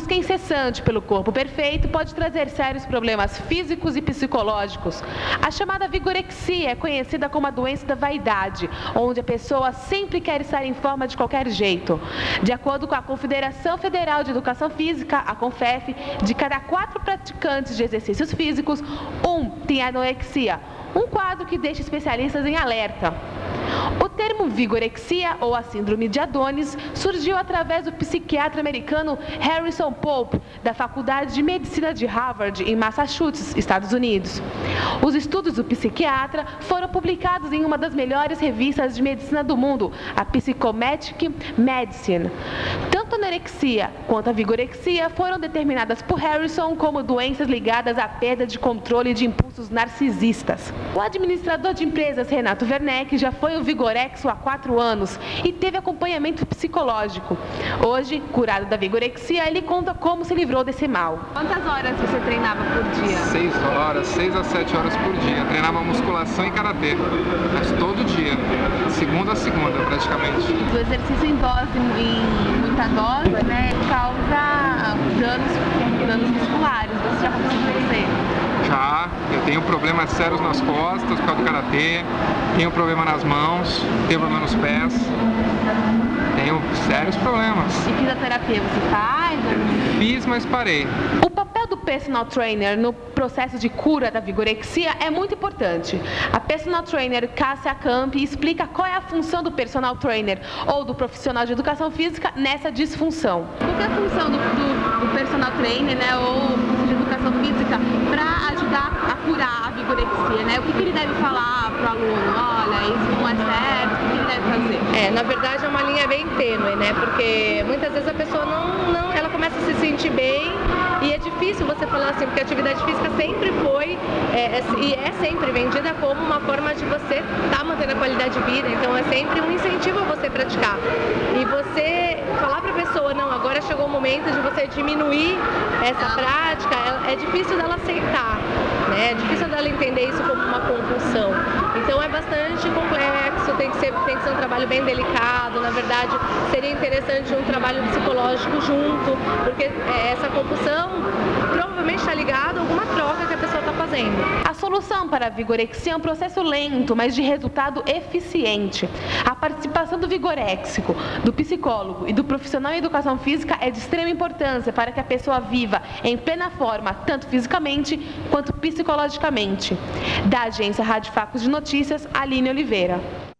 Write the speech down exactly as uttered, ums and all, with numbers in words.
busca incessante pelo corpo perfeito pode trazer sérios problemas físicos e psicológicos. A chamada vigorexia é conhecida como a doença da vaidade, onde a pessoa sempre quer estar em forma de qualquer jeito. De acordo com a Confederação Federal de Educação Física, a CONFEF, de cada quatro praticantes de exercícios físicos, um tem anorexia, um quadro que deixa especialistas em alerta. O termo vigorexia, ou a síndrome de Adonis, surgiu através do psiquiatra americano Harrison Pope, da Faculdade de Medicina de Harvard, em Massachusetts, Estados Unidos. Os estudos do psiquiatra foram publicados em uma das melhores revistas de medicina do mundo, a Psychometric Medicine. Tanto a anorexia quanto a vigorexia foram determinadas por Harrison como doenças ligadas à perda de controle de impulsos narcisistas. O administrador de empresas Renato Werneck já foi o vigorexo há quatro anos e teve acompanhamento psicológico. Hoje, curado da vigorexia, ele conta como se livrou desse mal. Quantas horas você treinava por dia? Seis horas, seis a sete horas por dia. Treinava musculação e karatê, mas todo dia, segunda a segunda praticamente. O exercício em dose, em muita dose, né, causa danos, danos musculares. Você já aconteceu com você? Já, eu tenho problemas sérios nas costas por causa do karatê, tenho problema nas mãos, tenho problema nos pés, tenho sérios problemas. E fisioterapia você faz? Fiz, mas parei. O papel do personal trainer no processo de cura da vigorexia é muito importante. A personal trainer Cássia Campi explica qual é a função do personal trainer ou do profissional de educação física nessa disfunção. Qual é a função do, do, do personal trainer, né, ou de educação física para ajudar a curar a vigorexia, né? O que, que ele deve falar para o aluno? Olha, isso não é certo, o que, que ele deve fazer? É, na verdade é uma linha bem tênue, né? Porque muitas vezes a pessoa não, não, ela começa a se sentir bem e é difícil você falar assim, porque a atividade física sempre foi é, é, e é sempre vendida como uma forma de você estar tá mantendo a qualidade de vida, então é sempre um incentivo a você praticar. E você falar para a pessoa, não, agora chegou o momento de você diminuir essa prática, é, é difícil dela aceitar, né? É difícil dela entender isso como uma compulsão. Então é bastante complexo, tem que ser, tem que ser um trabalho bem delicado, na verdade seria interessante um trabalho psicológico junto, porque é, essa compulsão provavelmente está ligada a alguma troca que a pessoa está fazendo. A solução para a vigorexia é um processo lento, mas de resultado eficiente. A participação do vigoréxico, do psicólogo e do profissional em educação física é de extrema importância para que a pessoa viva em plena forma, tanto fisicamente quanto psicologicamente. Da agência Rádio Facos de Notícias, Aline Oliveira.